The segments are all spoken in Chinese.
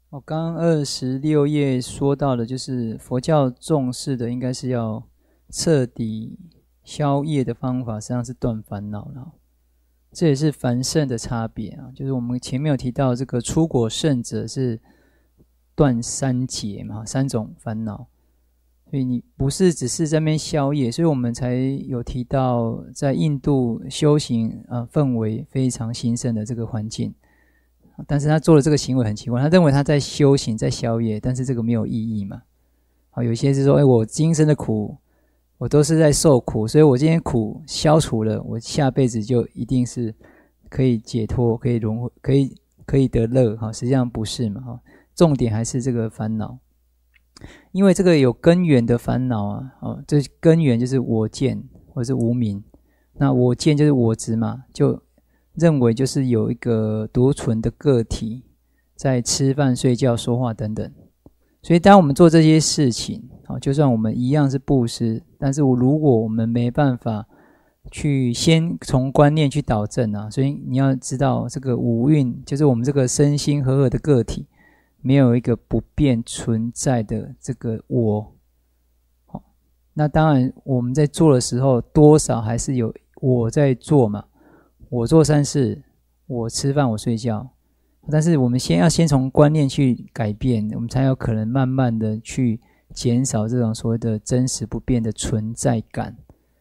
我刚刚26页说到的，就是佛教重视的，应该是要彻底消业的方法，实际上是断烦恼了。这也是凡圣的差别啊，就是我们前面有提到，这个出果圣者是断三劫嘛，三种烦恼，所以你不是只是在那边消业，所以我们才有提到，在印度修行氛围非常兴盛的这个环境。但是他做了这个行为很奇怪，他认为他在修行在消业，但是这个没有意义嘛。好，有些是说我今生的苦我都是在受苦，所以我今天苦消除了，我下辈子就一定是可以解脱，可以轮回，可以得乐。实际上不是嘛。重点还是这个烦恼，因为这个有根源的烦恼啊，这根源就是我见或是无明。那我见就是我执嘛，就认为就是有一个独存的个体在吃饭睡觉说话等等。所以当我们做这些事情，就算我们一样是布施，但是如果我们没办法去先从观念去导正啊，所以你要知道这个五蕴就是我们这个身心合合的个体，没有一个不变存在的这个我。那当然我们在做的时候多少还是有我在做嘛，我做善事，我吃饭我睡觉，但是我们先从观念去改变，我们才有可能慢慢的去减少这种所谓的真实不变的存在感。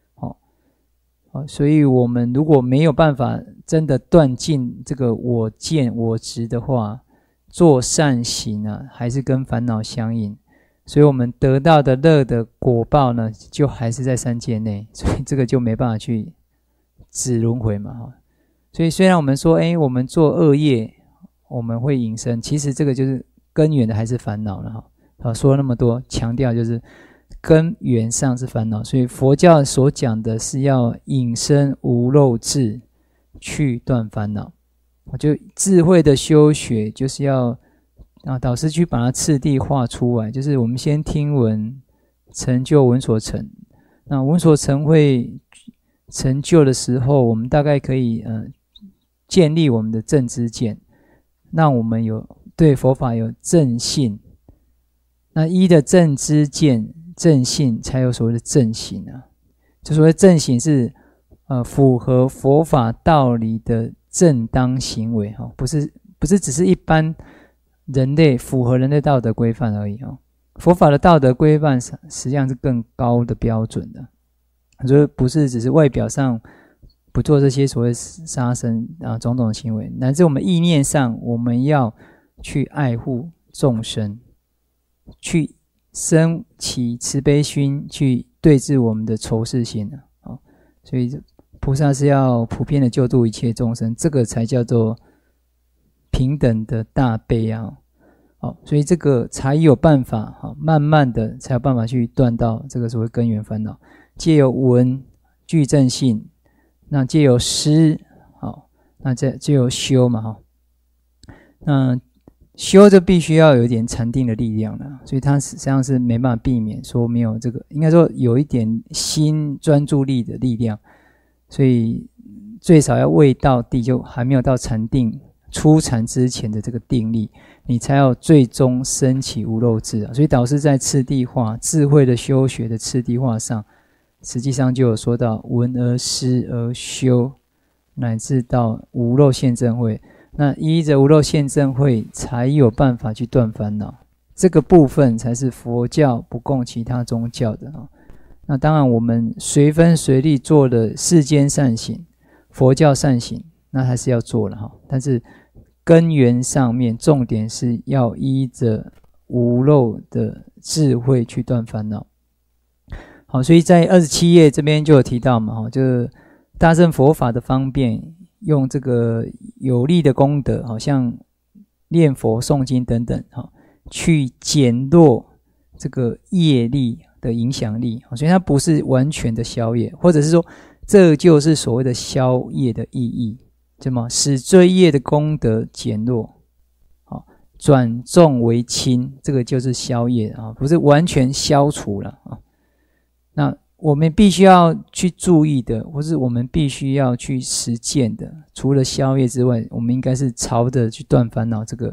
所以我们如果没有办法真的断尽这个我见我执的话，做善行啊还是跟烦恼相应，所以我们得到的乐的果报呢就还是在三界内，所以这个就没办法去止轮回嘛。所以虽然我们说我们做恶业我们会引生，其实这个就是根源的还是烦恼了。说了那么多，强调就是根源上是烦恼，所以佛教所讲的是要引生无漏智去断烦恼。就智慧的修学就是要导师去把它次第化出来，就是我们先听闻成就闻所成，那闻所成会成就的时候，我们大概可以建立我们的正知见，让我们有对佛法有正信。那依的正知见正信才有所谓的正行啊。就所谓正行是符合佛法道理的正当行为，不是只是一般人类符合人类道德规范而已。佛法的道德规范实际上是更高的标准的，所以不是只是外表上不做这些所谓杀生种种的行为，乃至我们意念上我们要去爱护众生，去升起慈悲心，去对治我们的仇视心。所以菩萨是要普遍的救度一切众生，这个才叫做平等的大悲啊。所以这个才有办法慢慢的才有办法去断到这个所谓根源烦恼。藉由闻具正信，那藉由施，那藉由修嘛。那修就必须要有一点禅定的力量了，所以它实际上是没办法避免说没有这个，应该说有一点心专注力的力量，所以最少要未到地，就还没有到禅定初禅之前的这个定力，你才要最终升起无漏智啊。所以导师在次第化智慧的修学的次第化上，实际上就有说到闻而思而修，乃至到无漏现证慧。那依着无漏现证慧才有办法去断烦恼，这个部分才是佛教不共其他宗教的。那当然我们随分随力做的世间善行，佛教善行，那还是要做了。但是根源上面重点是要依着无漏的智慧去断烦恼。好，所以在27页这边就有提到嘛，就是大乘佛法的方便，用这个有力的功德，好像念佛诵经等等，去减弱这个业力的影响力。所以它不是完全的消业，或者是说这就是所谓的消业的意义，对吗？使罪业的功德减弱，转重为轻，这个就是消业，不是完全消除了。那我们必须要去注意的，或是我们必须要去实践的，除了消业之外，我们应该是朝着去断烦恼这个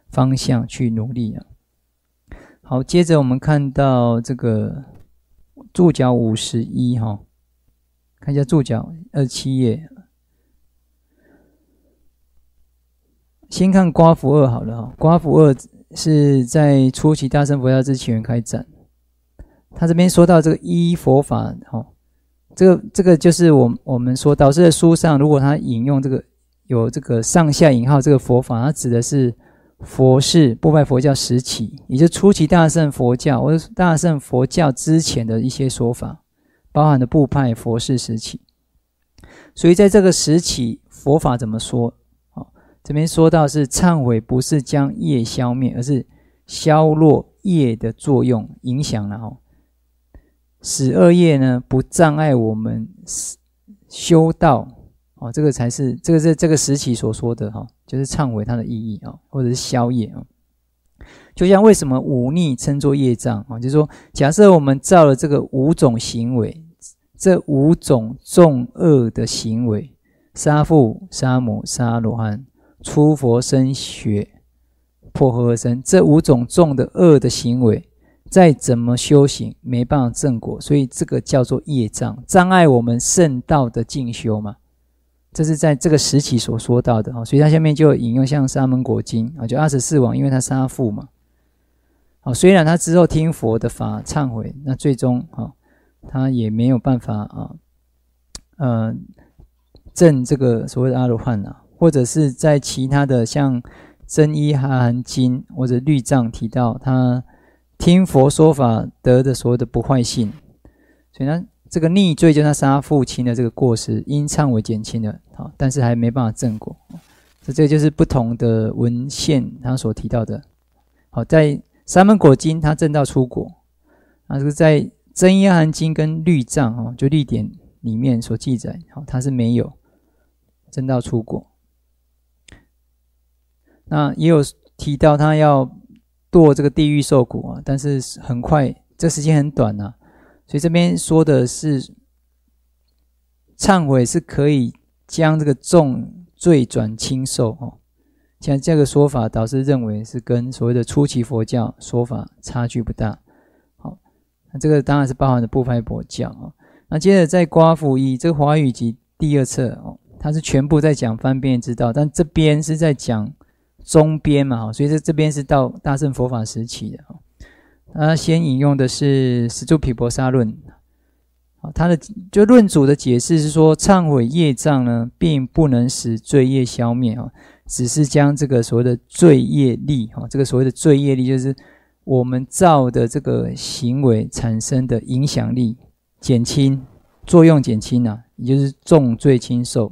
方向去努力啊。好，接着我们看到这个注脚51哈，看一下注脚27页。先看刮符2好了哈，刮符2是在初期大乘佛教之起源开展。他这边说到这个依佛法哈，这个就是我们说导师的书上，如果他引用这个有这个上下引号这个佛法，它指的是佛事部派佛教时期，也就是初期大乘佛教或者大乘佛教之前的一些说法，包含的部派佛事时期。所以在这个时期佛法怎么说？这边说到是忏悔不是将业消灭，而是消弱业的作用影响了使恶业呢不障碍我们修道这个才是这个时期所说的就是忏悔它的意义或者是消业就像为什么忤逆称作业障就是说假设我们造了这个5种行为，这5种重恶的行为，杀父杀母杀罗汉出佛身血破和合身，这5种重的恶的行为再怎么修行没办法正果，所以这个叫做业障，障碍我们圣道的进修嘛。这是在这个时期所说到的所以他下面就引用像沙门果经就24王因为他杀父嘛虽然他之后听佛的法忏悔，那最终他也没有办法证这个所谓的阿罗汉或者是在其他的像真一哈含经或者律藏提到他听佛说法得的所谓的不坏性，所以呢这个逆罪就是他杀父亲的这个过失因忏悔减轻了但是还没办法正果。这个就是不同的文献他所提到的。在沙门果经他证到出果，这个在真一哈含经跟律藏就律典里面所记载他是没有证到出果。那也有提到他要堕这个地狱受苦但是很快，这时间很短所以这边说的是忏悔是可以将这个重罪转轻受像这个说法导师认为是跟所谓的初期佛教说法差距不大。那这个当然是包含的部派佛教那接着在刮符1这个华语集第2册它是全部在讲方便之道，但这边是在讲中边嘛所以这边是到大乘佛法时期的他先引用的是十住毗婆沙论他的就论主的解释是说忏悔业障呢并不能使罪业消灭只是将这个所谓的罪业力这个所谓的罪业力就是我们造的这个行为产生的影响力减轻，作用减轻也就是重罪轻受。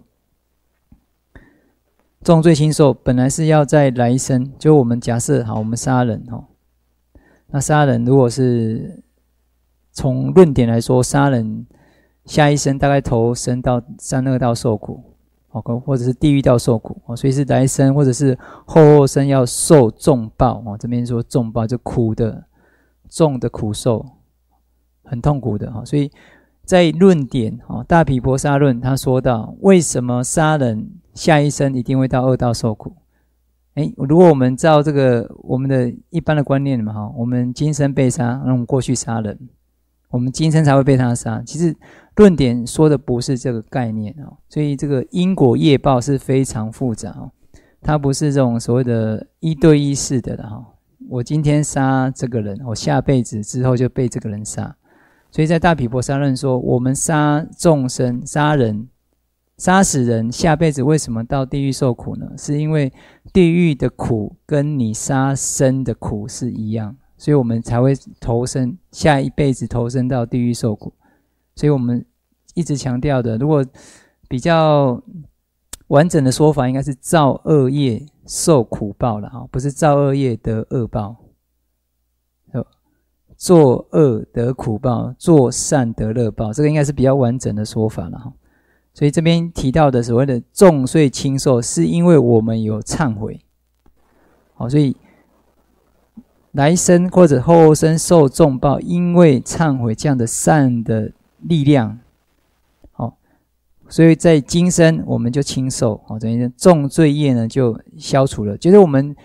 重罪轻受本来是要在来生，就我们假设我们杀人那杀人如果是从论点来说，杀人下一生大概投生到32道受苦或者是地狱道受苦所以是来生或者是后生要受重报这边说重报就苦的重的苦受，很痛苦的所以在论点大毗婆沙论他说到为什么杀人下一生一定会到2道受苦。如果我们照这个我们的一般的观念嘛我们今生被杀，那我们过去杀人，我们今生才会被他杀。其实论点说的不是这个概念所以这个因果业报是非常复杂它不是这种所谓的一对一式的我今天杀这个人，我下辈子之后就被这个人杀。所以在大毗婆沙论说我们杀众生杀人杀死人下辈子为什么到地狱受苦呢？是因为地狱的苦跟你杀生的苦是一样，所以我们才会投生下一辈子投生到地狱受苦。所以我们一直强调的，如果比较完整的说法应该是造恶业受苦报了不是造恶业得恶报。做恶得苦报，做善得乐报，这个应该是比较完整的说法了所以这边提到的所谓的重罪轻受，是因为我们有忏悔所以来生或者后生受重报，因为忏悔这样的善的力量所以在今生我们就轻受等于重罪业呢就消除了。就是我们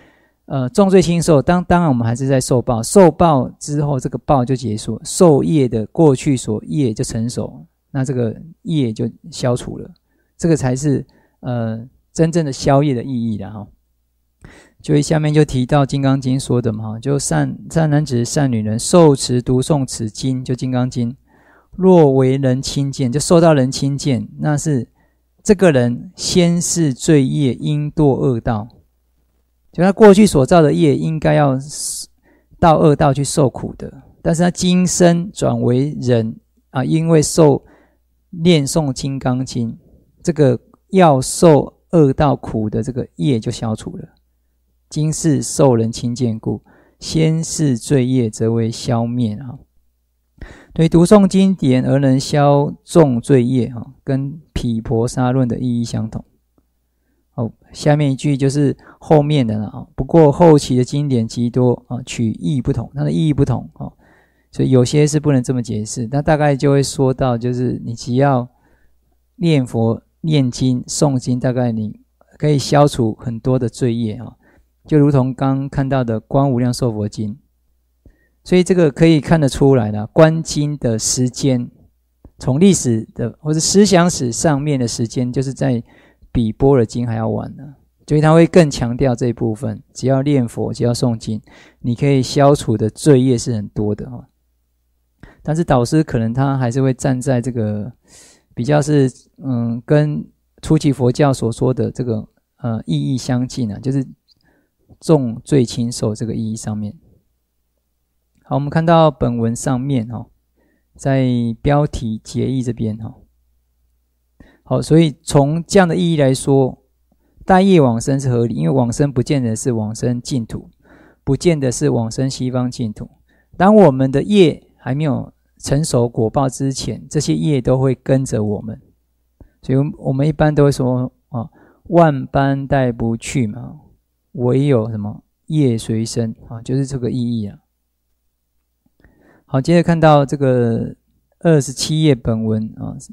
重罪轻受，当然我们还是在受报，受报之后这个报就结束，受业的过去所业就成熟，那这个业就消除了，这个才是真正的消业的意义啦哈。就下面就提到《金刚经》说的嘛，就善男子善女人受持读诵此经，就《金刚经》，若为人亲见，就受到人亲见，那是这个人先世罪业应堕恶道，就他过去所造的业应该要到恶道去受苦的，但是他今生转为人因为念诵金刚经，这个要受恶道苦的这个业就消除了。今世受人亲见故，先世罪业则为消灭对，读诵经典而能消重罪业跟毗婆沙论的意义相同。下面一句就是后面的了不过后期的经典极多取义不同，它的意义不同所以有些是不能这么解释。那大概就会说到，就是你只要念佛念经诵经，大概你可以消除很多的罪业就如同刚看到的观无量寿佛经。所以这个可以看得出来了，观经的时间从历史的或者思想史上面的时间，就是在比般若经还要晚呢，所以他会更强调这一部分，只要念佛只要诵经，你可以消除的罪业是很多的但是导师可能他还是会站在这个比较是跟初期佛教所说的这个意义相近就是重罪轻受这个意义上面。好，我们看到本文上面在标题结义这边好，所以从这样的意义来说，带业往生是合理，因为往生不见得是往生净土，不见得是往生西方净土。当我们的业还没有成熟果报之前，这些业都会跟着我们，所以我们一般都会说万般带不去嘛，唯有什么业随身就是这个意义好，接着看到这个27页本文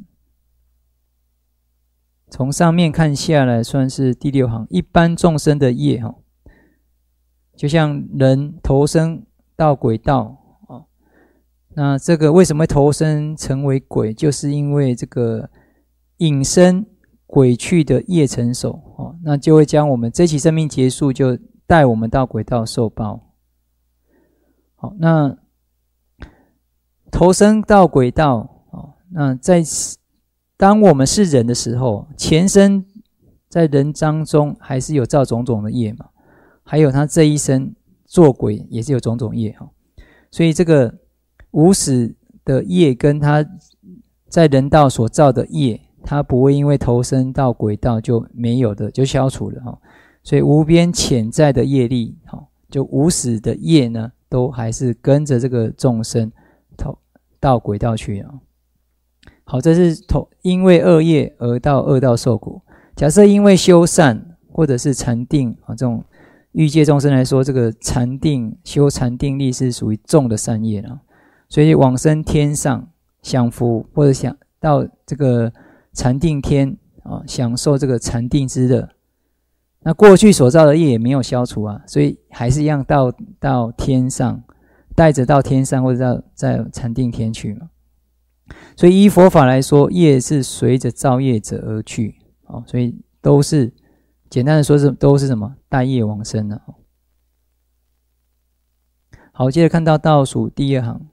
从上面看下来算是第6行，一般众生的业就像人投生到鬼道那这个为什么会投生成为鬼，就是因为这个引生鬼去的业成熟那就会将我们这期生命结束，就带我们到鬼道受报。好，那投生到鬼道那当我们是人的时候，前生在人当中还是有造种种的业嘛，还有他这一生做鬼也是有种种业所以这个无始的业跟他在人道所造的业，他不会因为投生到鬼道就没有的，就消除了所以无边潜在的业力就无始的业呢，都还是跟着这个众生到鬼道去好，这是因为恶业而到恶道受苦。假设因为修善或者是禅定这种欲界众生来说，这个禅定修禅定力是属于重的善业所以往生天上享福，或者想到这个禅定天享受这个禅定之乐。那过去所造的业也没有消除所以还是一样到天上，带着到天上或者在禅定天去嘛。所以依佛法来说，业是随着造业者而去所以都是简单的说都是什么带业往生好，接着看到倒数第2行。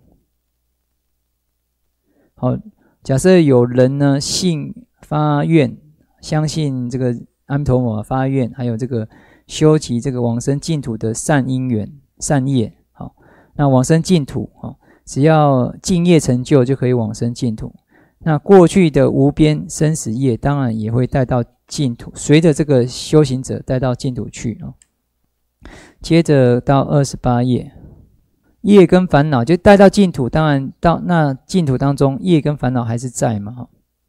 好，假设有人呢信发愿，相信这个阿弥陀佛发愿，还有这个修习这个往生净土的善因缘善业好，那往生净土只要净业成就就可以往生净土。那过去的无边生死业当然也会带到净土，随着这个修行者带到净土去接着到28页，业跟烦恼就带到净土，当然到那净土当中业跟烦恼还是在嘛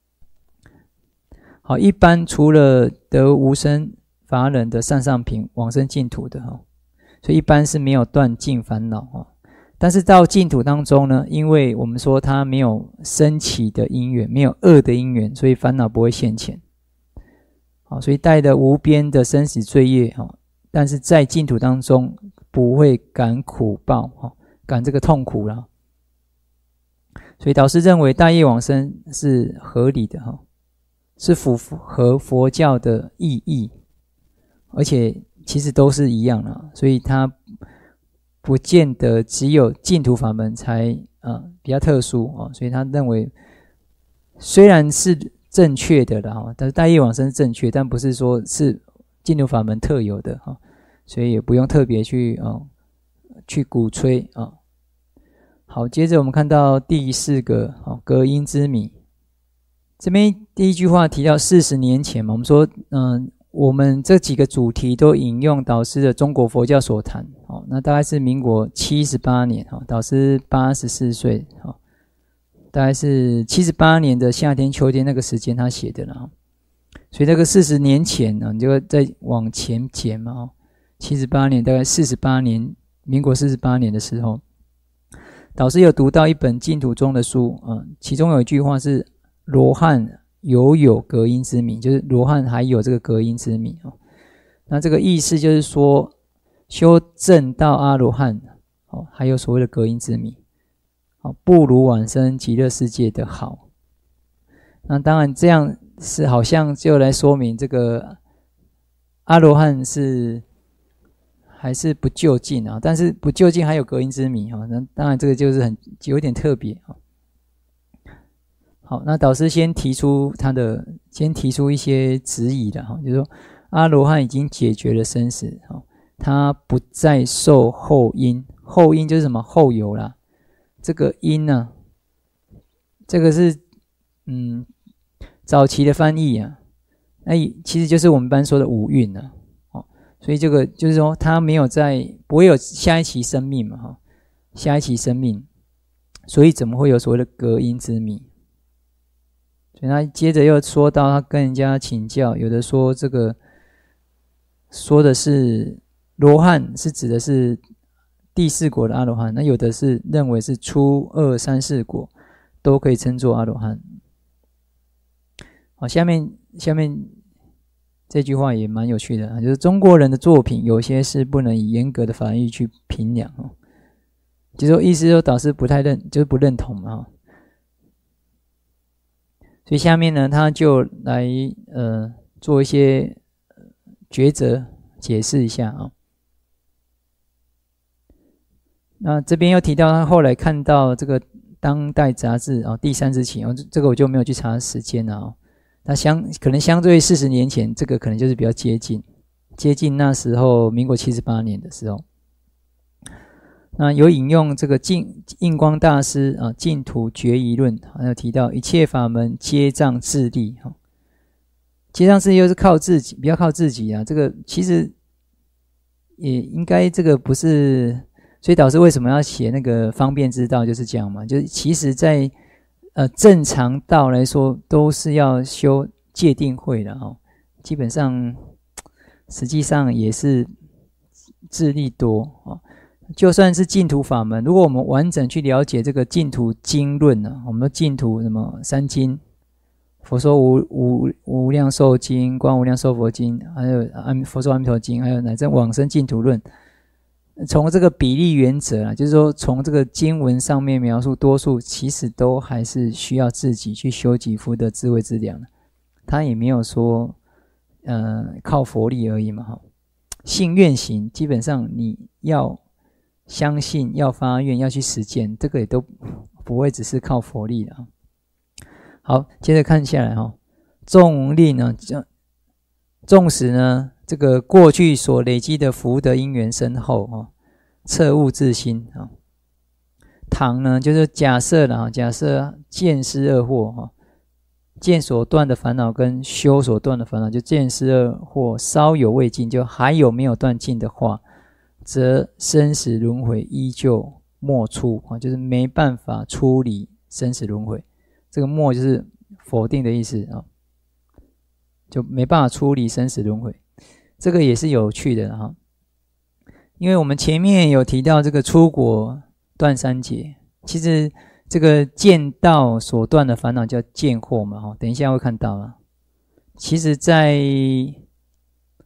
好，一般除了得无生法忍的善上品往生净土的所以一般是没有断尽烦恼但是到净土当中呢，因为我们说它没有升起的因缘，没有恶的因缘，所以烦恼不会现前所以带的无边的生死罪业但是在净土当中不会感苦报，感这个痛苦啦。所以导师认为大业往生是合理的，是符合佛教的意义，而且其实都是一样啦，所以它不见得只有净土法门才比较特殊，所以他认为虽然是正确的啦，但是大业往生是正确，但不是说是净土法门特有的，所以也不用特别去鼓吹啊。好，接着我们看到第4个隔音之谜。这边第一句话提到40年前嘛，我们说我们这几个主题都引用导师的《中国佛教所谈》，那大概是民国78年，导师84岁，大概是78年的夏天秋天那个时间他写的了。所以这个40年前呢，你就再往前减嘛，78年大概48年，民国48年的时候，导师有读到一本净土宗的书，其中有一句话是罗汉有隔音之谜，就是罗汉还有这个隔音之谜。那这个意思就是说，修证到阿罗汉，还有所谓的隔音之谜，不如往生极乐世界的好。那当然这样是好像就来说明这个阿罗汉是还是不究竟啊，但是不究竟还有隔音之谜，那当然这个就是有点特别。好，那导师先提出一些质疑的，就是说阿罗汉已经解决了生死，他不再受后因，后因就是什么后有啦，这个因呢，这个是早期的翻译啊，那其实就是我们一般说的五蕴啊，所以这个就是说他不会有下一期生命嘛，下一期生命，所以怎么会有所谓的隔音之谜？所以他接着又说到他跟人家请教，有的说这个说的是罗汉是指的是第4国的阿罗汉，那有的是认为是初2、3、4国都可以称作阿罗汉。好，下面这句话也蛮有趣的，就是中国人的作品有些是不能以严格的法律去评量，就是说意思说导师就是不认同嘛。所以下面呢，他就来做一些抉择，解释一下啊。那这边又提到他后来看到这个《当代杂志》第30期，这个我就没有去查时间了那可能相对40年前，这个可能就是比较接近那时候民国78年的时候。那有引用这个印光大师净土决疑论，还有提到一切法门皆仗自力，接仗自力又是靠自己，不要靠自己啊。这个其实也应该这个不是，所以导师为什么要写那个方便之道，就是这样嘛。就是其实在正常道来说，都是要修戒定慧的基本上实际上也是自力多就算是净土法门，如果我们完整去了解这个净土经论我们的净土什么3经，佛说无量寿经、观无量寿佛经，还有佛说阿弥陀经，还有乃至往生净土论，从这个比例原则就是说从这个经文上面描述，多数其实都还是需要自己去修己福的智慧之量的，他也没有说靠佛力而已嘛信愿行，基本上你要相信，要发愿，要去实践，这个也都不会只是靠佛力的好，接着看下来纵令呢，纵使呢这个过去所累积的福德因缘深厚彻悟自心倘呢就是假设见思二惑见所断的烦恼跟修所断的烦恼，就见思二惑稍有未尽，就还有没有断尽的话，则生死轮回依旧莫出就是没办法出离生死轮回。这个莫就是否定的意思就没办法出离生死轮回。这个也是有趣的因为我们前面有提到这个出国断三劫，其实这个见道所断的烦恼叫见惑嘛等一下会看到其实在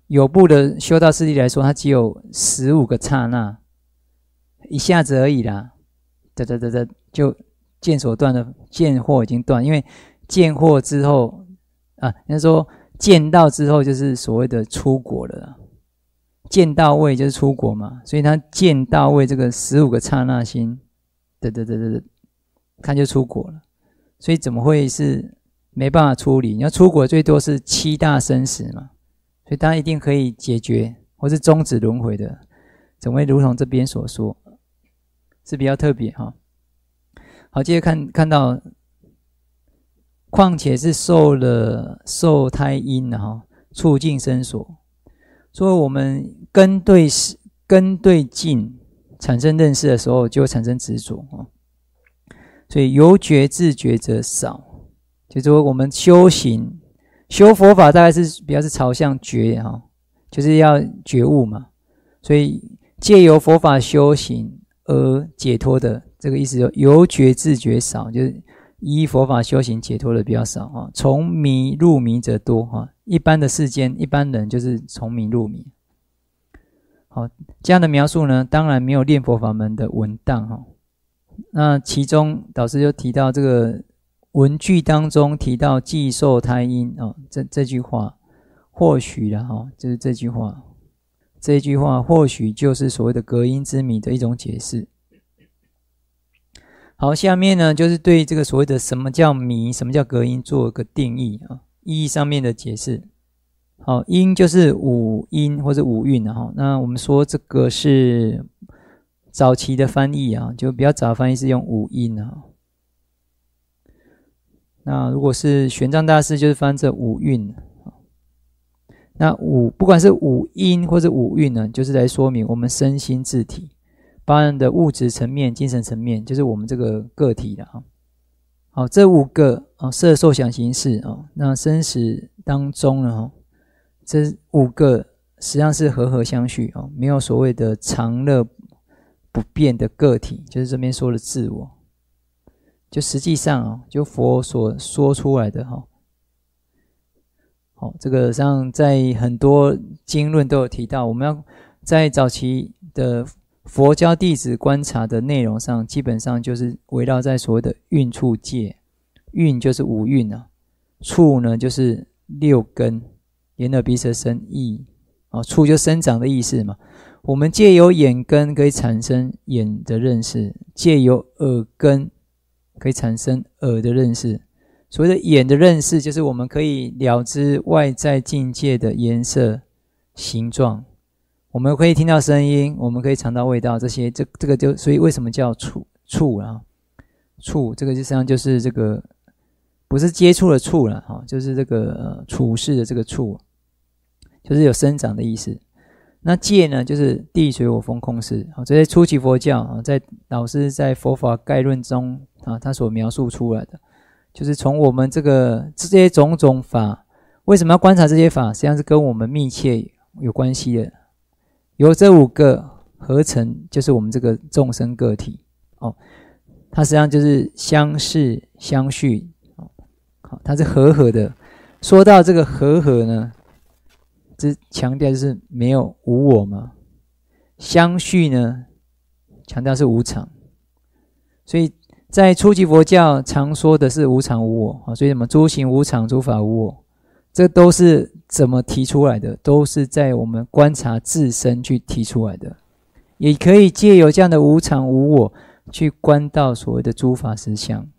有部的修道次第来说，它只有15个刹那，一下子而已啦，就见所断的见惑已经断，因为见惑之后应该说见到之后就是所谓的出果了啦，见到位就是出果嘛，所以他见到位这个15个刹那心，看就出果了，所以怎么会是没办法处理？你要出果最多是7大生死嘛，所以当然一定可以解决或是终止轮回的，怎么会如同这边所说，是比较特别哈。好，接着看到，况且是受胎因哈，促进生所，所以我们根对境产生认识的时候，就会产生执着啊。所以由觉自觉者少，就是说我们修佛法大概是比较是朝向觉哈，就是要觉悟嘛。所以借由佛法修行而解脱的，这个意思就由觉自觉少，就是依佛法修行解脱的比较少啊。从迷入迷者多哈，一般的世间一般人就是从迷入迷。好，这样的描述呢，当然没有念佛法门的文当哈。那其中导师就提到这个文句当中提到既受胎因这句话，或许啦就是这句话或许就是所谓的隔因之谜的一种解释。好，下面呢就是对这个所谓的什么叫谜，什么叫隔因做一个定义意义上面的解释。好，因就是五音或者五蕴那我们说这个是早期的翻译就比较早的翻译是用五音那如果是玄奘大师就是翻这五蕴。那不管是五音或者五蕴呢，就是来说明我们身心自体，包含的物质层面、精神层面，就是我们这个个体的好，这5个色受想行识那生死当中呢这5个实际上是和相续没有所谓的常乐不变的个体，就是这边说的自我，就实际上就佛所说出来的好，这个上在很多经论都有提到，我们要在早期的佛教弟子观察的内容上，基本上就是围绕在所谓的蕴处界，蕴就是五蕴处呢就是6根，眼耳鼻舌身意处就生长的意思嘛。我们借由眼根可以产生眼的认识，借由耳根可以产生耳的认识。所谓的眼的认识，就是我们可以了知外在境界的颜色、形状，我们可以听到声音，我们可以尝到味道，这些这个就所以为什么叫处处这个实际上就是这个不是接触的触了就是这个处事的这个处，就是有生长的意思。那界呢，就是地水火风空识这些初期佛教在老师在佛法概论中他所描述出来的，就是从我们这些种种法，为什么要观察这些法，实际上是跟我们密切有关系的。由这5个合成，就是我们这个众生个体它实际上就是相似相续它是和的。说到这个和呢，这强调就是没有无我嘛，相续呢强调是无常，所以在初级佛教常说的是无常无我所以什么诸行无常，诸法无我，这都是怎么提出来的，都是在我们观察自身去提出来的。也可以借由这样的无常无我去观到所谓的诸法实相。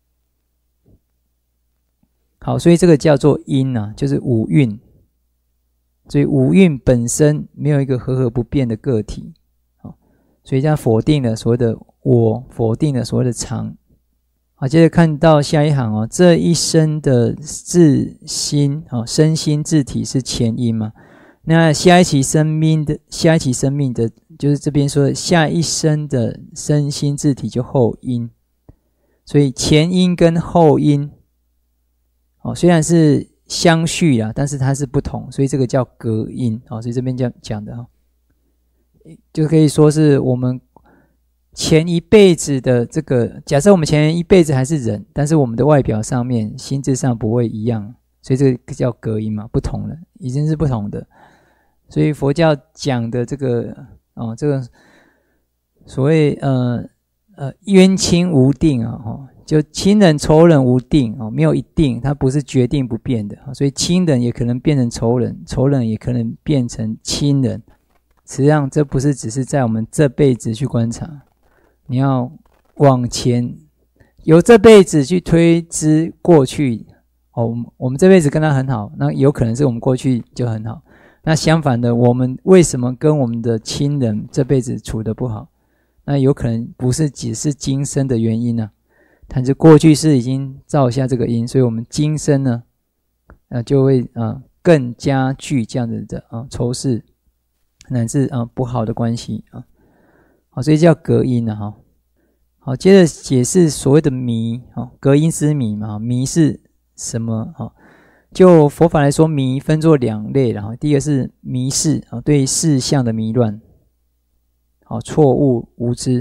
好，所以这个叫做因就是五蕴。所以五蕴本身没有一个和不变的个体所以这样否定了所谓的我，否定了所谓的常。好，接着看到下一行这一生的自心身心自体是前因嘛，那下一期生命的就是这边说的下一生的身心自体就后因，所以前因跟后因虽然是相续但是它是不同，所以这个叫隔因所以这边讲的就可以说是我们前一辈子的这个，假设我们前一辈子还是人，但是我们的外表上面心智上不会一样，所以这个叫隔因嘛，不同了，已经是不同的。 所以佛教讲的这个这个所谓冤亲无定就亲人仇人无定没有一定，它不是决定不变的，所以亲人也可能变成仇人，仇人也可能变成亲人。实际上这不是只是在我们这辈子去观察，你要往前由这辈子去推知过去我们这辈子跟他很好，那有可能是我们过去就很好。那相反的，我们为什么跟我们的亲人这辈子处得不好？那有可能不是只是今生的原因啊，但是过去是已经造下这个因，所以我们今生呢就会更加剧这样子的仇视乃至不好的关系好，所以叫隔因好，接着解释所谓的迷隔因之迷嘛，迷是什么就佛法来说，迷分作两类了第一个是迷事对事相的迷乱错误无知，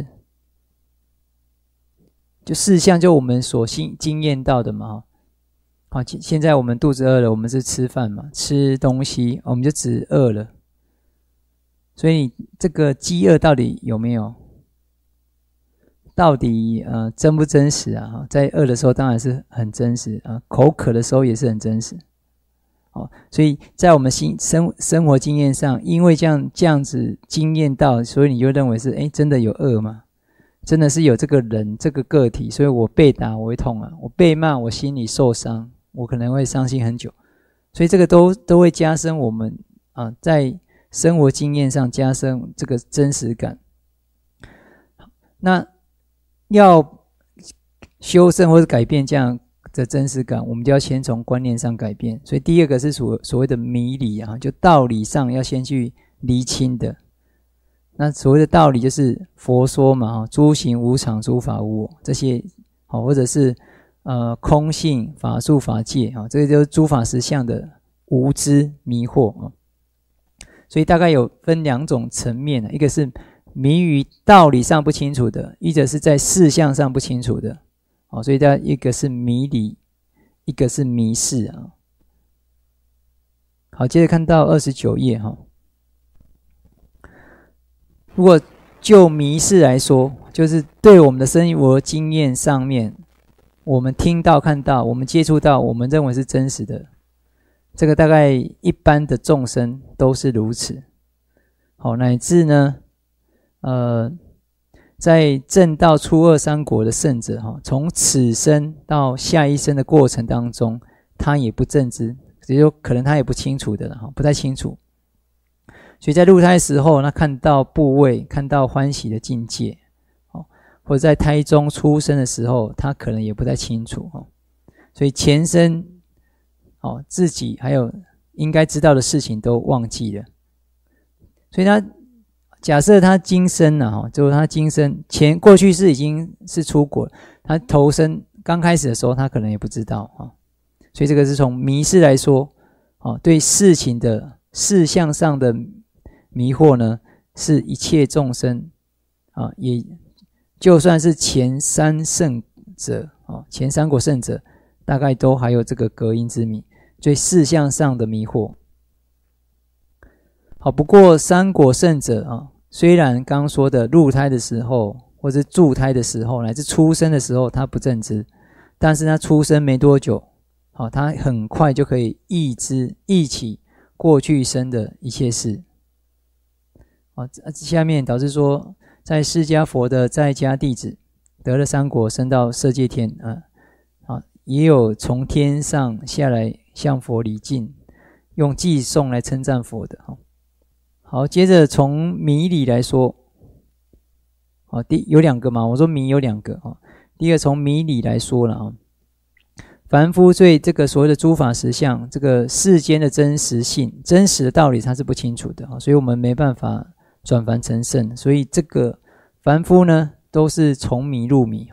就事相就我们所经验到的嘛现在我们肚子饿了，我们是吃饭嘛，吃东西我们就只饿了，所以这个饥饿到底有没有，到底真不真实在饿的时候当然是很真实口渴的时候也是很真实所以在我们生活经验上，因为这样子经验到，所以你就认为是真的有恶吗？真的是有这个人这个个体，所以我被打我会痛我被骂我心里受伤，我可能会伤心很久，所以这个都会加深我们在生活经验上加深这个真实感。那要修正或者改变这样的真实感，我们就要先从观念上改变。所以第二个是所谓的迷理就道理上要先去厘清的。那所谓的道理就是佛说嘛诸行无常，诸法无我，这些或者是空性法术法界这个就是诸法实相的无知迷惑所以大概有分两种层面一个是迷于道理上不清楚的，一个是在事相上不清楚的所以一个是迷理，一个是迷事好，接着看到29页如果就迷事来说，就是对我们的生活经验上面，我们听到看到，我们接触到，我们认为是真实的，这个大概一般的众生都是如此乃至呢在证到初二三果的圣者从此生到下一生的过程当中，他也不正知，也就可能他也不清楚的不太清楚，所以在入胎的时候，那看到部位，看到欢喜的境界或者在胎中出生的时候，他可能也不太清楚所以前生自己还有应该知道的事情都忘记了，所以他假设他今生就是他今生过去是已经是出国，他投生刚开始的时候他可能也不知道所以这个是从迷事来说对事情的事相上的迷惑呢，是一切众生也就算是前三圣者前三果圣者，大概都还有这个隔因之迷，对事相上的迷惑好，不过三果圣者虽然刚刚说的入胎的时候，或是助胎的时候，乃至出生的时候他不正知，但是他出生没多久他很快就可以忆起过去生的一切事下面导致说，在释迦佛的在家弟子得了三果，升到色界天也有从天上下来向佛礼敬，用偈颂来称赞佛的好，接着从迷理来说有两个嘛，我说迷有两个第一个从迷理来说了凡夫对这个所谓的诸法实相，这个世间的真实性、真实的道理他是不清楚的所以我们没办法转凡成圣，所以这个凡夫呢都是从迷入迷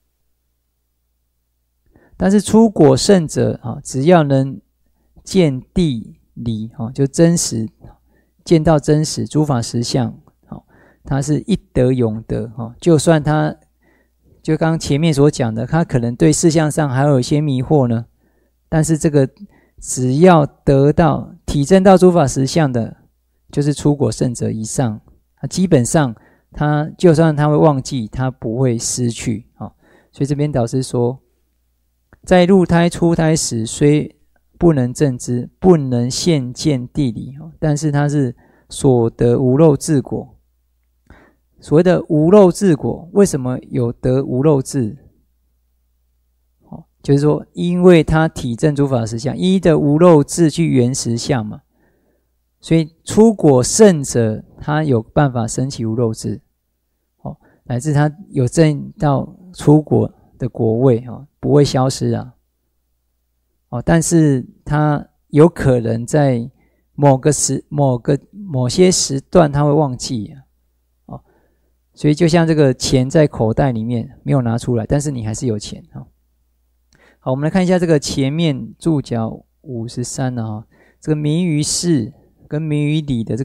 但是出果圣者只要能见地理就真实见到真实诸法实相他是一得永得就算他就刚刚前面所讲的，他可能对事项上还有一些迷惑呢，但是这个只要得到体证到诸法实相的就是出果圣者以上，基本上他就算他会忘记，他不会失去。所以这边导师说，在入胎出胎时虽不能证知，不能现见地理，但是他是所得无漏智果。所谓的无漏智果，为什么有得无漏智？就是说因为他体证诸法实相，依的无漏智去圆实相嘛，所以出果圣者他有办法升起无漏智，乃至他有证到出果的果位，不会消失啊。但是他有可能在某些时段他会忘记啊。所以就像这个钱在口袋里面没有拿出来，但是你还是有钱。好，我们来看一下这个前面注脚53啊，这个迷于事跟迷于理的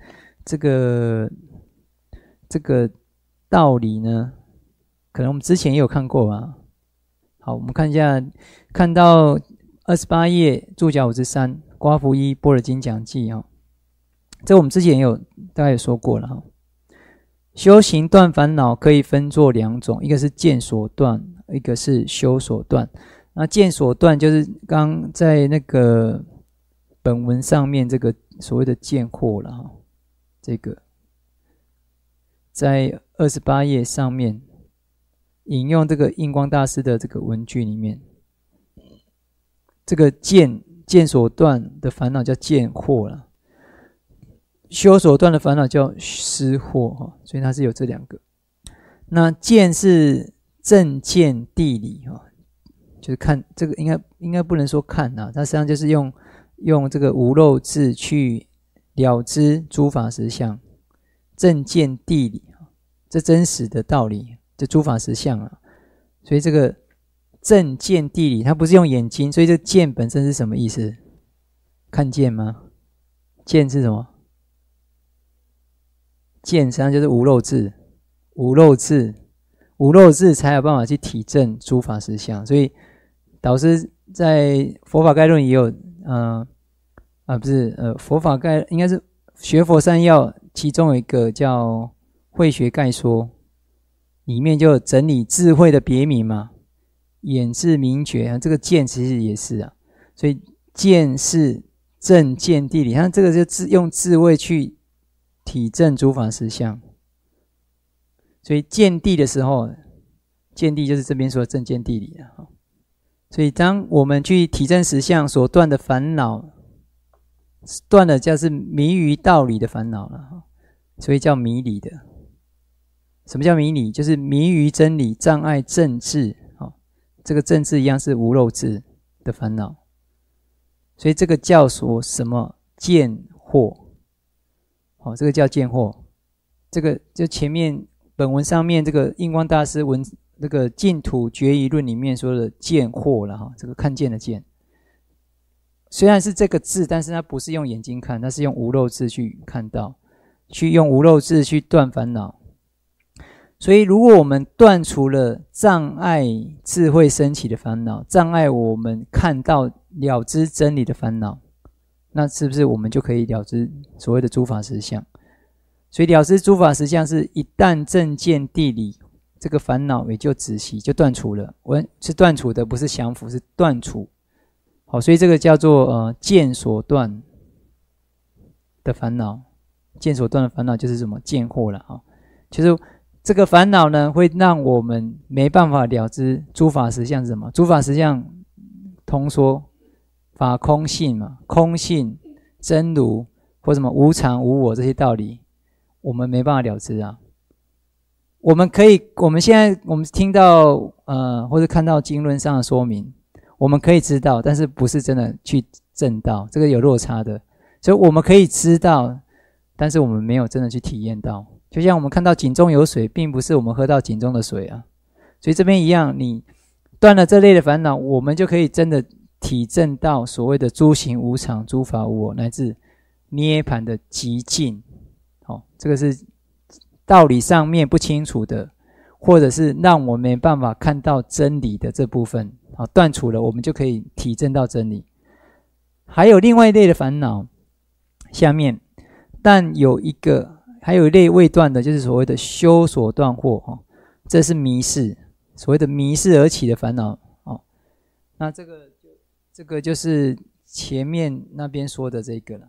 这个道理呢，可能我们之前也有看过吧。好，我们看一下，看到28页注脚53刮胡一般若经讲记啊，这我们之前也有大概有说过了哈。修行断烦恼可以分作两种，一个是见所断，一个是修所断。那见所断就是刚在那个本文上面这个所谓的见惑了哈，这个在28页上面引用这个印光大师的这个文句里面，这个见所断的烦恼叫见惑了。修所断的烦恼叫失惑，所以它是有这两个。那见是正见地理，就是看这个应该不能说看啊，它实际上就是用这个无漏智去了知诸法实相，正见地理，这真实的道理，这诸法实相啊。所以这个正见地理，它不是用眼睛，所以这见本身是什么意思？看见吗？见是什么？见实际上就是无漏智，无漏智才有办法去体证诸法实相。所以导师在佛法概论也有佛法概应该是学佛三要，其中有一个叫慧学概说，里面就有整理智慧的别名嘛，眼智明觉，这个见其实也是啊。所以见是正见地理，它这个就用智慧去体证诸法实相。所以见地的时候，见地就是这边说的正见地理啊。所以当我们去体证实相所断的烦恼，断的就是迷于道理的烦恼了，所以叫迷理的。什么叫迷理？就是迷于真理，障碍正智，这个正智一样是无漏智的烦恼。所以这个叫说什么见惑，这个叫见惑。这个就前面本文上面这个印光大师这个净土决疑论里面说的见惑了，这个看见的见，虽然是这个字，但是它不是用眼睛看，它是用无漏智去看到，去用无漏智去断烦恼。所以如果我们断除了障碍智慧升起的烦恼，障碍我们看到了知真理的烦恼，那是不是我们就可以了知所谓的诸法实相？所以了知诸法实相是一旦正见地理，这个烦恼也就止息，就断除了。是断除的，不是降伏，是断除。好，所以这个叫做见所断的烦恼。见所断的烦恼就是什么？见惑了啊，就是这个烦恼呢，会让我们没办法了知诸法实相是什么。诸法实相通说法空性嘛，空性、真如或什么无常、无我这些道理，我们没办法了知啊。我们现在我们听到或者看到经论上的说明，我们可以知道，但是不是真的去证到，这个有落差的。所以我们可以知道，但是我们没有真的去体验到。就像我们看到井中有水，并不是我们喝到井中的水啊。所以这边一样，你断了这类的烦恼，我们就可以真的体证到所谓的诸行无常、诸法无我，乃至涅槃的极尽。这个是道理上面不清楚的，或者是让我没办法看到真理的这部分，断除了，我们就可以体证到真理。还有另外一类的烦恼，下面但还有一类未断的，就是所谓的修所断惑，这是迷事，所谓的迷事而起的烦恼。那这个就是前面那边说的这个了。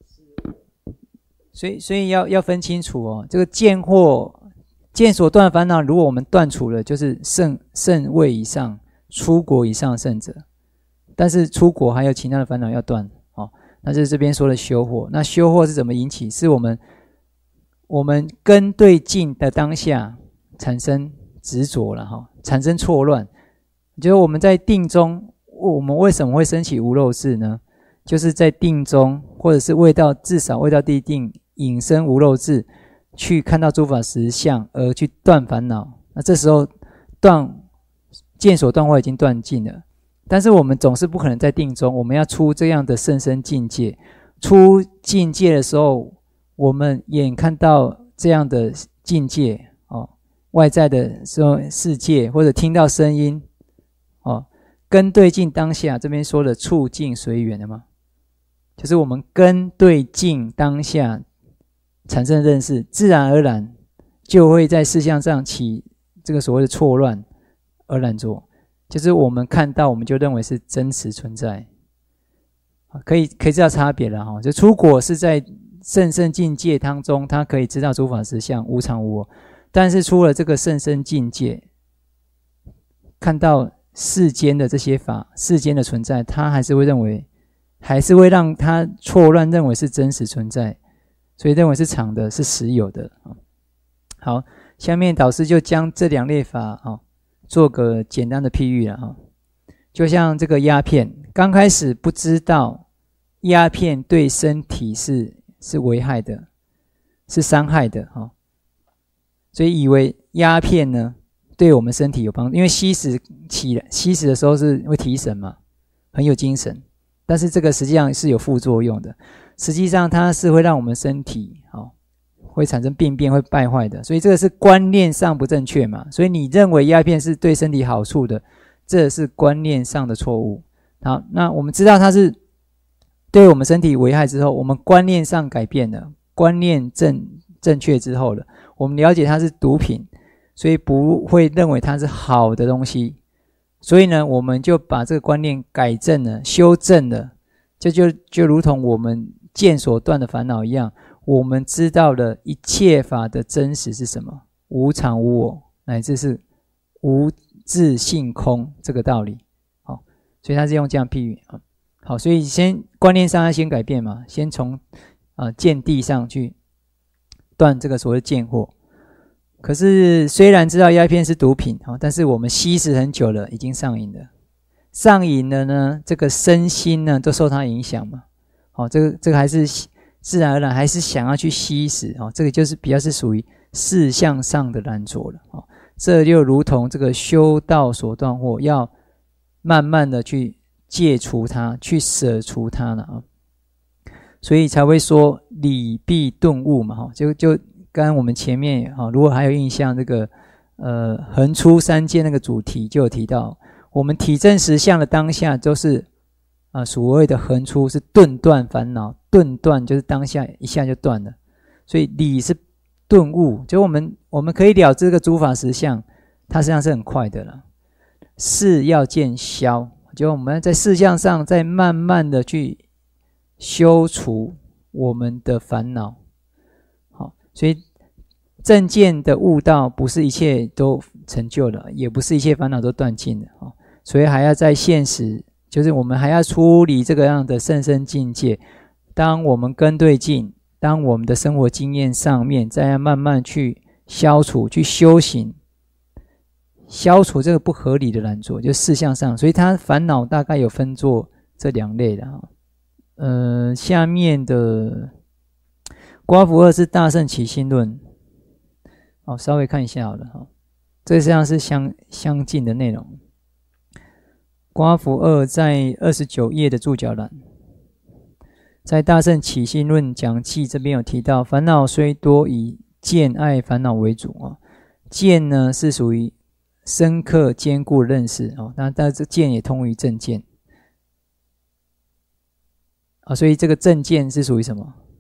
所以要分清楚这个见所断的烦恼，如果我们断除了，就是圣位以上、出国以上的圣者。但是出国还有其他的烦恼要断，那就是这边说的修惑。那修惑是怎么引起？是我们根对境的当下产生执着了，产生错乱。就是我们在定中，我们为什么会升起无漏智呢？就是在定中，或者是至少未到第一定引生无漏智，去看到诸法实相而去断烦恼。那这时候见所断惑已经断尽了。但是我们总是不可能在定中，我们要出这样的甚深境界。出境界的时候，我们眼看到这样的境界，外在的世界，或者听到声音，根对境当下，这边说的触境随缘的嘛，就是我们根对境当下产生的认识，自然而然就会在事项上起这个所谓的错乱而染着。就是我们看到，我们就认为是真实存在，可以知道差别了。就出果是在甚深境界当中，他可以知道诸法实相无常无我，但是出了这个甚深境界，看到世间的这些法、世间的存在，他还是会让他错乱，认为是真实存在，所以认为是常的，是实有的。好，下面导师就将这两类法做个简单的譬喻了。就像这个鸦片，刚开始不知道鸦片对身体是危害的，是伤害的，所以以为鸦片呢对我们身体有帮助，因为吸食的时候是会提神嘛，很有精神，但是这个实际上是有副作用的，实际上它是会让我们身体会产生病变，会败坏的，所以这个是观念上不正确嘛，所以你认为鸦片是对身体好处的，这是观念上的错误。好，那我们知道它是对我们身体危害之后，我们观念上改变了，观念正确之后了，我们了解它是毒品，所以不会认为它是好的东西，所以呢，我们就把这个观念改正了，修正了，就如同我们见所断的烦恼一样，我们知道了一切法的真实是什么，无常无我，乃至是无自性空这个道理。好，所以他是用这样譬喻。好，所以观念上要先改变嘛，先从见地上去断这个所谓见惑。可是虽然知道鸦片是毒品，但是我们吸食很久了，已经上瘾了。上瘾了呢，这个身心呢都受它影响嘛。这个还是自然而然还是想要去吸食，这个就是比较是属于事项上的染着了。这就如同这个修道所断惑，要慢慢的去戒除它，去舍除它了。所以才会说理必顿悟嘛。就刚刚我们前面如果还有印象，这个横出三界那个主题就有提到，我们体证实相的当下都是所谓的横出，是顿断烦恼，顿断就是当下一下就断了，所以理是顿悟，就我们可以了知这个诸法实相，它实际上是很快的了。事要见消，就我们在事项上再慢慢的去修除我们的烦恼。好，所以正见的悟道不是一切都成就了，也不是一切烦恼都断尽了，所以还要在现实，就是我们还要处理这个样的甚深境界。当我们跟对境，当我们的生活经验上面，再要慢慢去消除，去修行，消除这个不合理的染着，就事项上。所以他烦恼大概有分作这两类的。下面的刮福二是大乘起信论，稍微看一下好了。这实际上是相近的内容。刮福二在29页的注脚栏，在大乘起信论讲记这边有提到，烦恼虽多，以见爱烦恼为主。见呢是属于深刻坚固认识，那但是见也通于正见。所以这个正见是属于什么？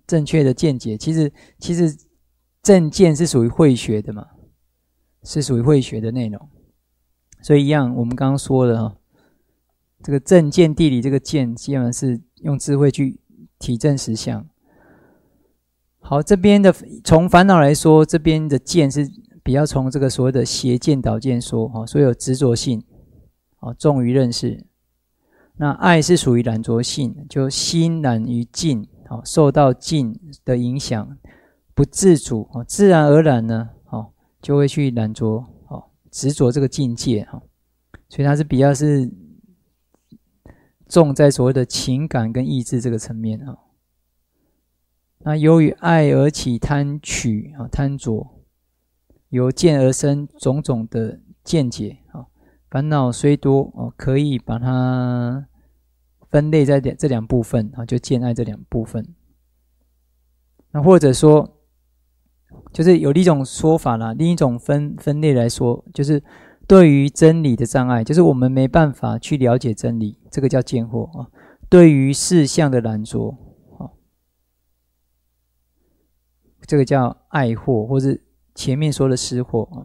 正确的见解。其实正见是属于慧学的嘛，是属于慧学的内容。所以一样，我们刚刚说了这个正见地理这个见，基本上是用智慧去体证实相。好，这边的从烦恼来说，这边的见是比较从这个所谓的邪见导见说，所以有执着性，重于认识。那爱是属于染着性，就心染于境，受到境的影响，不自主，自然而然呢，就会去染着，执着这个境界，所以它是比较是重在所谓的情感跟意志这个层面。那由于爱而起贪取，贪着，由见而生种种的见解，烦恼虽多，可以把它分类在这两部分，就见爱这两部分。那或者说就是有另一种说法啦，另一种分类来说，就是对于真理的障碍，就是我们没办法去了解真理，这个叫见惑。对于事相的染着，这个叫爱惑，或是前面说的失惑。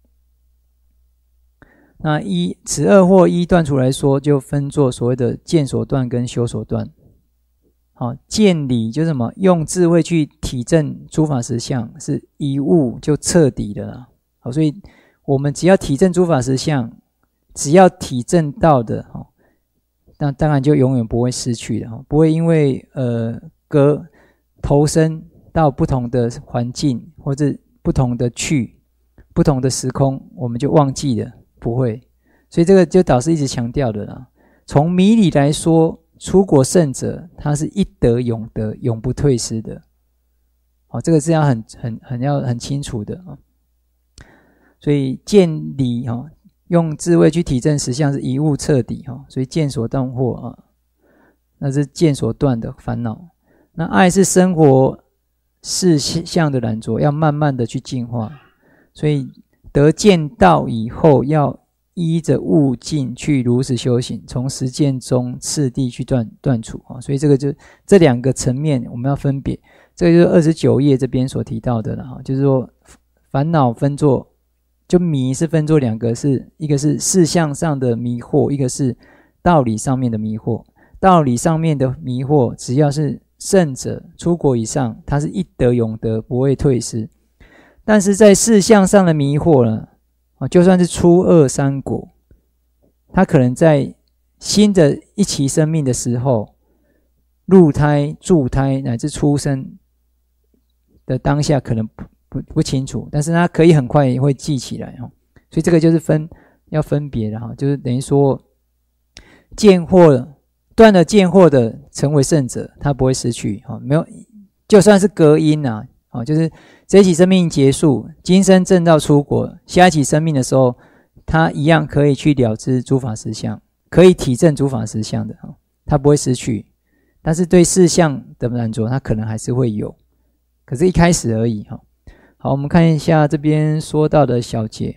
那此二惑依断除来说，就分作所谓的见所断跟修所断。见理就是什么？用智慧去体证诸法实相，是一悟就彻底的啦。好，所以我们只要体证诸法实相，只要体证到的，那当然就永远不会失去的，不会因为投身到不同的环境或者不同的不同的时空，我们就忘记了，不会。所以这个就导师一直强调的啦。从迷理来说，出国圣者他是一得永得，永不退失的。这个是要很清楚的。所以见理用智慧去体证实相是一悟彻底，所以见所断惑，那是见所断的烦恼。那爱是生活事相的染着，要慢慢的去净化。所以得见道以后，要依着悟境去如实修行，从实践中次第去断除。所以这个就这两个层面我们要分别。这个就是29页这边所提到的了，就是说烦恼分作，就迷是分作两个，一个是事相上的迷惑，一个是道理上面的迷惑。道理上面的迷惑，只要是圣者出国以上，他是一得永得，不会退失。但是在事相上的迷惑呢，就算是初二三果，他可能在新的一期生命的时候，入胎、助胎乃至出生的当下可能不清楚，但是他可以很快也会记起来。所以这个就是要分别的，就是等于说见惑断了见惑的成为圣者，他不会失去，没有，就算是隔音啊，就是这一期生命结束，今生证道出国，下一期生命的时候，他一样可以去了知诸法实相，可以体证诸法实相的，他不会失去。但是对事相的染着，他可能还是会有，可是一开始而已。好，我们看一下这边说到的小节，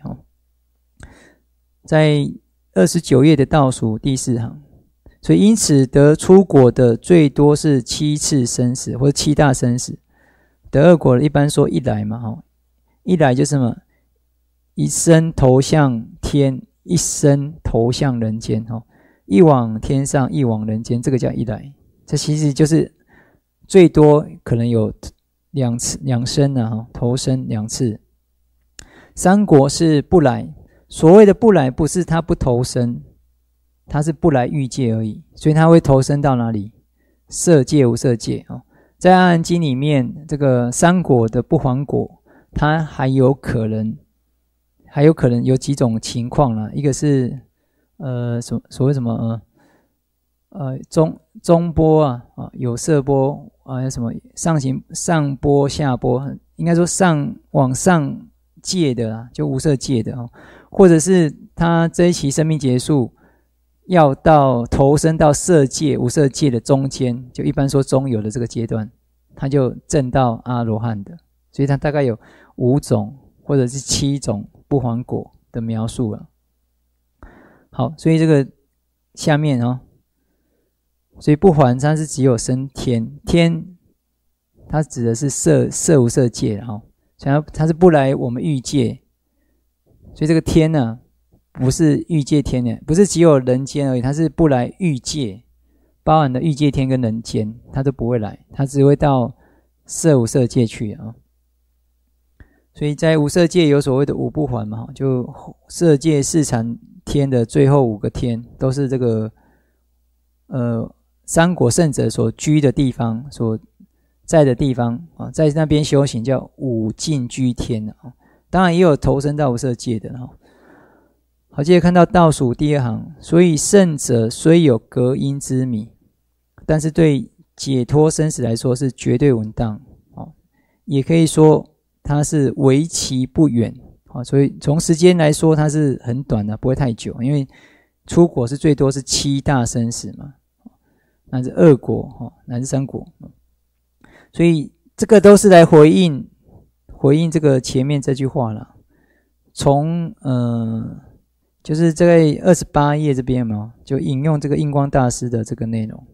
在29页的倒数第4行。所以因此得出果的最多是7次生死，或者7大生死。得二果一般说一来嘛，一来就是什么？一生投向天，一生投向人间，一往天上，一往人间，这个叫一来。这其实就是最多可能有两生啊，投生2次。三果是不来，所谓的不来不是他不投生，他是不来欲界而已，所以他会投生到哪里？色界、无色界。在阿含经里面，这个三果的不还果，它还有可能有几种情况啦。一个是所谓什么中波啊，有色波啊，什么上波下波，应该说往上界的啦，就无色界的，或者是他这一期生命结束，要投身到色界、无色界的中间，就一般说中有的这个阶段，他就证到阿罗汉的，所以他大概有5种或者是7种不还果的描述了。好，所以这个下面所以不还它是只有升天， 它指的是色无色界哈，它是不来我们欲界，所以这个天呢，不是欲界天呢，不是只有人间而已，它是不来欲界，包含了欲界天跟人间，它都不会来，它只会到色无色界去啊。所以在无色界有所谓的五不还嘛，就色界四禅天的最后5个天，都是这个三果圣者所居的地方，所在的地方啊，在那边修行叫五净居天啊。当然也有投身到无色界的哈。好，接着看到倒数第2行，所以圣者虽有隔音之迷，但是对解脱生死来说是绝对稳当，也可以说它是为期不远，所以从时间来说它是很短的，不会太久，因为出国是最多是7大生死嘛，乃至2国，乃至3国，所以这个都是来回应这个前面这句话了。从就是在28页这边嘛，就引用这个印光大师的这个内容，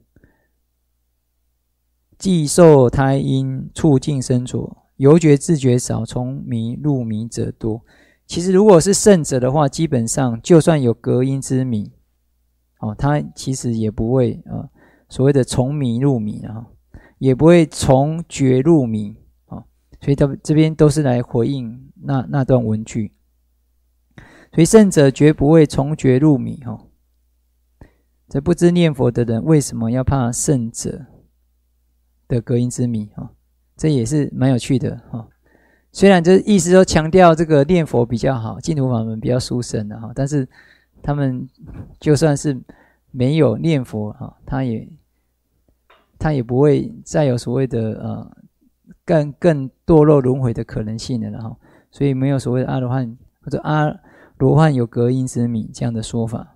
既受胎因促进身着，由觉自觉少，从迷入迷者多。其实如果是圣者的话，基本上就算有隔音之迷，他其实也不会所谓的从迷入迷也不会从觉入迷所以他这边都是来回应那段文句。所以圣者绝不会从觉入迷这不知念佛的人为什么要怕圣者的隔音之迷这也是蛮有趣的虽然这意思都强调这个念佛比较好，净土法门比较殊胜的但是他们就算是没有念佛他也不会再有所谓的更堕落轮回的可能性了所以没有所谓的阿罗汉或者阿罗汉有隔音之迷这样的说法。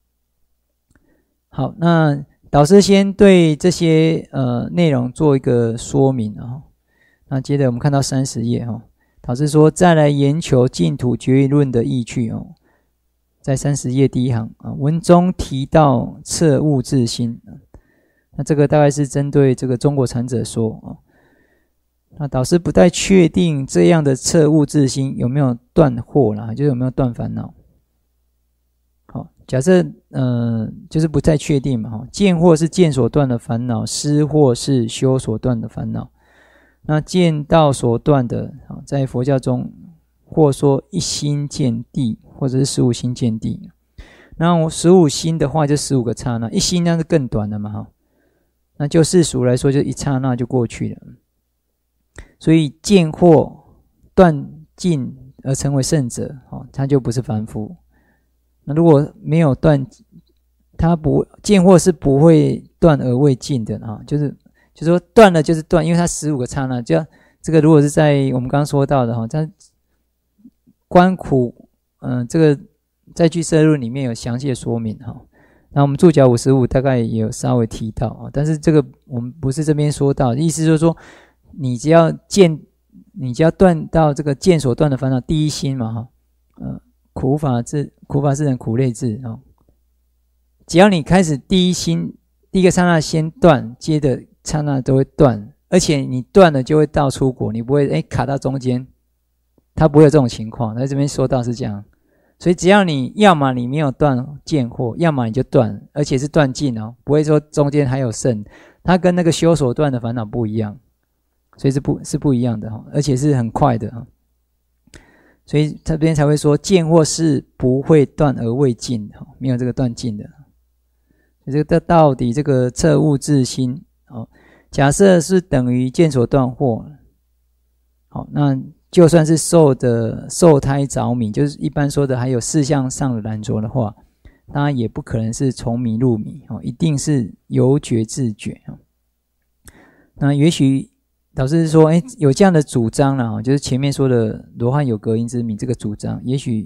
好，那导师先对这些内容做一个说明那接着我们看到30页导师说再来研求净土决议论的依据在30页第1行文中提到彻悟自心，那这个大概是针对这个中国禅者说那导师不太确定这样的彻悟自心有没有断惑啦，就是有没有断烦恼。好，假设就是不太确定嘛见惑是见所断的烦恼，思惑是修所断的烦恼。那见道所断的在佛教中或说一心见地，或者是15心见地。那15心的话就15个刹那，一心那是更短的嘛那就世俗来说就一刹那就过去了。所以见惑断尽而成为圣者他就不是凡夫。那如果没有断，他不见惑是不会断而未尽的就是说断了就是断，因为它15个刹那，就这个如果是在我们刚刚说到的在观苦这个在俱舍论里面有详细的说明那我们注脚55大概也有稍微提到但是这个我们不是这边说到，意思就是说你只要断到这个见所断的烦恼第一心嘛苦法是人苦类智只要你开始第一心第一个刹那先断，接着刹那都会断，而且你断了就会到出国，你不会卡到中间，它不会有这种情况。在这边说到是这样，所以只要你要么你没有断见惑，要么你就断，而且是断尽不会说中间还有剩，它跟那个修所断的烦恼不一样。所以是不一样的而且是很快的所以这边才会说见惑是不会断而未尽没有这个断尽的。所以这个到底这个彻悟自心假设是等于见所断惑那就算是受胎着迷，就是一般说的还有4项上的染着的话，当然也不可能是从迷入迷一定是由觉自觉那也许导师说有这样的主张啦就是前面说的罗汉有隔音之迷这个主张，也许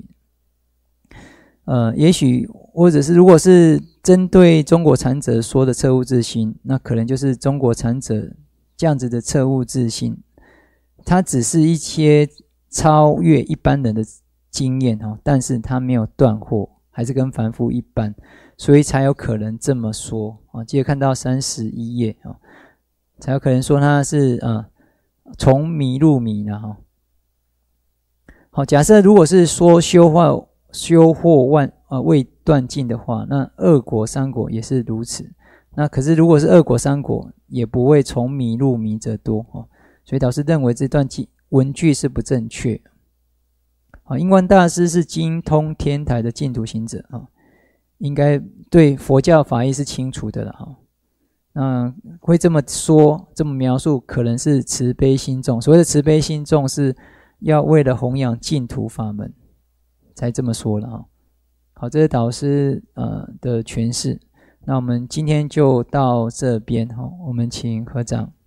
或者是如果是针对中国禅者说的彻悟自心，那可能就是中国禅者这样子的彻悟自心，它只是一些超越一般人的经验但是它没有断惑，还是跟凡夫一般，所以才有可能这么说接着看到31页才有可能说它是从迷入迷了哈。好，假设如果是说修惑未断尽的话，那二果三果也是如此。那可是如果是二果三果，也不会从迷入迷者多哦。所以导师认为这段文句是不正确。好，印光大师是精通天台的净土行者啊，应该对佛教法义是清楚的了哈。那会这么说，这么描述，可能是慈悲心重。所谓的慈悲心重，是要为了弘扬净土法门才这么说了哈。好，这是导师的诠释。那我们今天就到这边哈，我们请合掌。